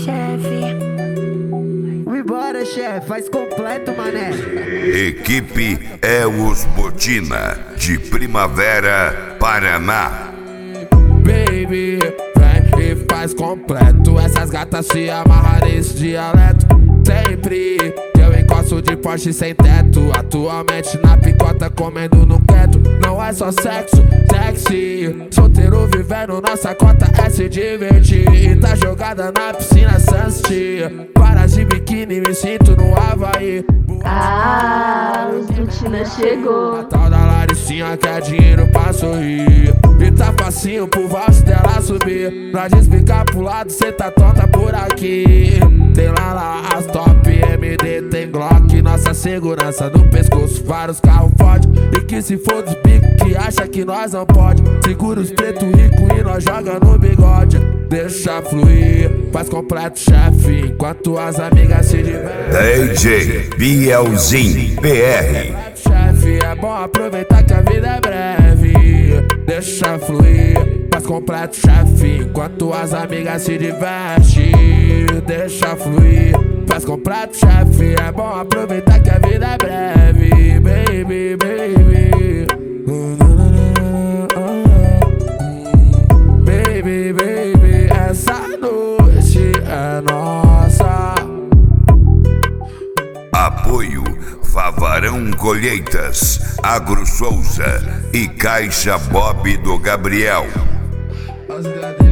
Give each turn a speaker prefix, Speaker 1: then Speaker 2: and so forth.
Speaker 1: chefe.
Speaker 2: Vambora, chefe, faz completo, mané.
Speaker 3: Equipe é os Botina, de Primavera, Paraná.
Speaker 4: Baby, vem e faz completo. Essas gatas se amarram nesse dialeto. Sempre que eu encosto de Porsche sem teto. Atualmente na picota comendo no quieto. Não é só sexo, sexy. Solteiro vivendo nossa cota é se divertir. E tá jogada na piscina Sunset. Para de biquíni, me sinto no Havaí.
Speaker 1: Ah, os Botina chegou.
Speaker 4: A tal da Laricinha quer dinheiro pra sorrir. E tá facinho pro valse dela subir. Pra desficar pro lado, cê tá tonta por aqui. Tem lá as top MD, tem Glock. Nossa segurança no pescoço, vários carros fortes. E que se for dos bicos que acha que nós não pode. Segura os preto rico e nós joga no bigode. Deixa fluir, faz completo, chefe. Enquanto as amigas se divertem.
Speaker 3: DJ Bielzinho PR.
Speaker 4: Chefe, é bom aproveitar que a vida é breve. Deixa fluir, faz completo, chefe. Enquanto as amigas se divertem. Deixa fluir, faz completo, chefe. É bom aproveitar que a vida é breve. Baby, baby. Baby, baby, essa noite é nossa.
Speaker 3: Apoio Favarão Colheitas, Agro Souza e Caixa Bob do Gabriel.
Speaker 4: As